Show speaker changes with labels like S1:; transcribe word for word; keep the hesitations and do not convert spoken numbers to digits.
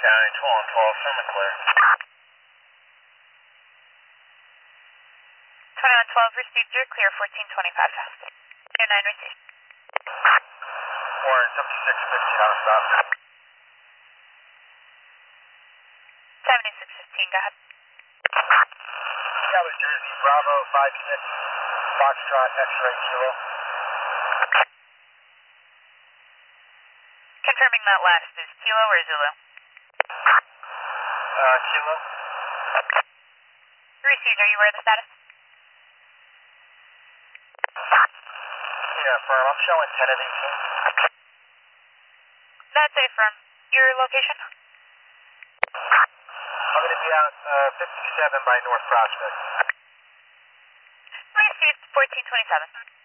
S1: County, twelve twelve, semi clear.
S2: twenty-one twelve received, you're clear, fourteen twenty-five. Air nine received.
S1: Warren, seventy-six fifteen, out of stop.
S2: seventy-six fifteen, go ahead.
S1: Cali, Jersey, Bravo, five six, Foxtrot, X-ray, Kilo.
S2: Confirming that last is Kilo or Zulu?
S1: Uh, Kilo.
S2: Received, are you aware of the status?
S1: Yeah, firm, I'm showing ten of eighteen.
S2: That's a firm. Your location?
S1: I'm going to be out uh, fifty-seven by North Prospect.
S2: Received, fourteen twenty-seven.